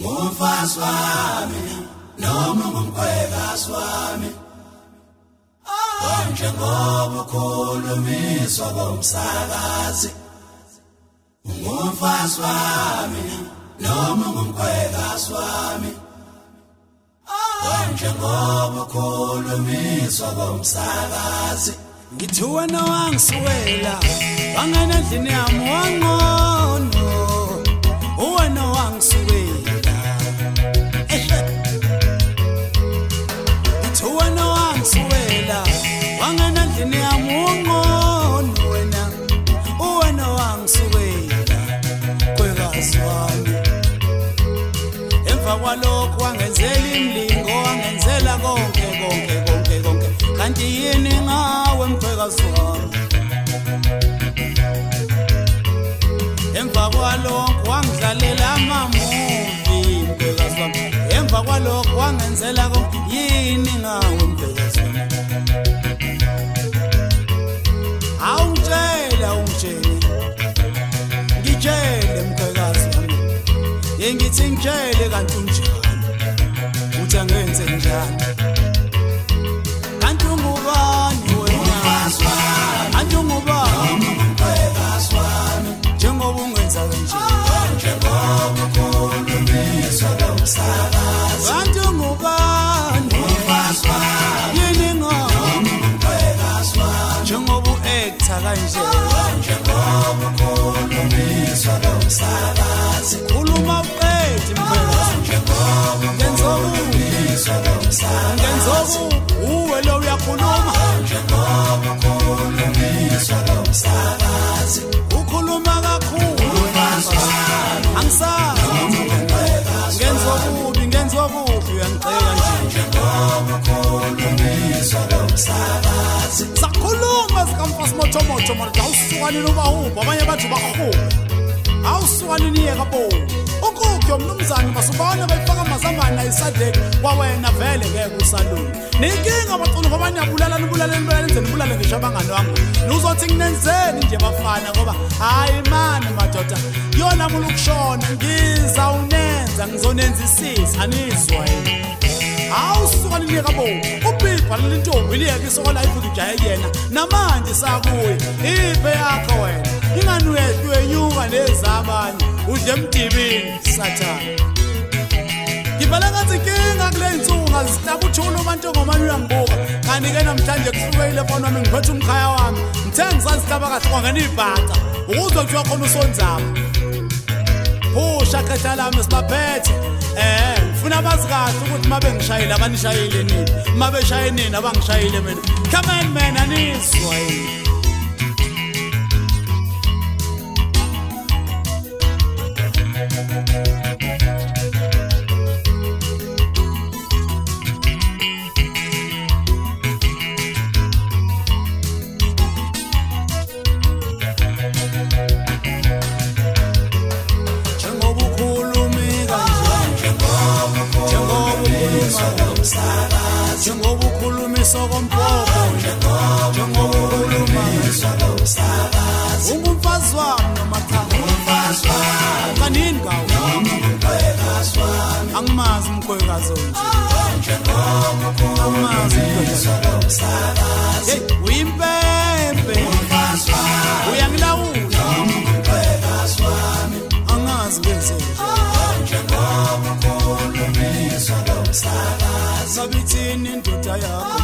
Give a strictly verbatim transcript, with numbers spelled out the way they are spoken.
Ngumfazi wami noma ngumkhwekazi wami njengoba ukhulumiswa komsakazi ngumfazi wami noma ngumkhwekazi wami njengoba ukhulumiswa komsakazi ngithi wena wangisuwela wangena endlini yami wangono wena wangisuwela ngithi wena wangisuwela wangena endlini yami wangono wena wena wangisuwela khwekazi wami emva kwalokho wangenzela imlingo wangenzela konke konke konke konke kanti yini ngawe mkhwekazi wami emva kwalokho wangidlalela amamuvi mkhwekazi wami emva kwalokho wangenzela konke yini ngawe mkhwekazi wami awungitshela ungitshele ngitshele mkhwekazi wami yengithi ngitshele kanti unjani uthi angenze njani kanti ungubani wena kanti ungubani ngumkhwekazi wami njengoba ungenza kanje njengoba ukhulumiswa komsakazi kanti ungubani ngumfazi wami yini ngawe ngumkhwekazi wami njengoba u-acta kanje njengoba ukhulumiswa komsakazi khuluma uqedi mkhwekazi njengoba ngenzokuumiswa komsakazi ngenzoku uwe lo uyakhuluma njengoba ukhulumiswa komsakazi ukhuluma kakhulu angisazi ngenzokubi ngenzokubi uyangicela nje njengoba ukhulumiswa komsakazi sakhuluma sikamfasi motomoto mara awusukanini uba uba abanye bathi bahuba awusukanini yeka bo ukukho umnumzane basubona bayifaka amazambane ayisadeki kwawena vele ngeke usalunga ninkinga abaculu ngoba niyabulala nibulala nibulala nizeni nibulale ngisho abangani wami uzothi nginenzeni nje bafana ngoba hayi mani madoda yona mina ukushona ngizawunenza ngizonenzisisa anizwa yini awusukanini yeka bo ubhibha lentombi liyeke isokola ifuthi jaye yena namanje sakuye iphe yakho wena ingani uyenyuka nezabanye udle emdibini sathana ngibala ngathi kinga kule insuku ngizitaba uthula abantu ngomani uyangibuka kanti ke namhlanje kusukile phone wami ngiphethe umkhaya wami ngithe ngisazitaba kahle kwangena ibhaca ukuzwe kuthiwa khona usonzaba phusha khetha lami sibaphethe eh ngifuna abazi kahle ukuthi mabe ngishayile abanishayile nini mabe shaye nini abangishayile mina come on man aniswa yini njengoba ukhulumiswa kompopo njengoba ukhulumiswa komsakazi ungumfazi wami noma cha ngumfazi wami kanini ngawo ngumkhwekazi wami angimazi umkhwekazi onje njengoba ukhulumiswa komsakazi uyimpempe ngumfazi wami uyangilawula ngumkhwekazi wami angazi ngenzeni njengoba ukhulumiswa komsakazi sabithini indoda yakho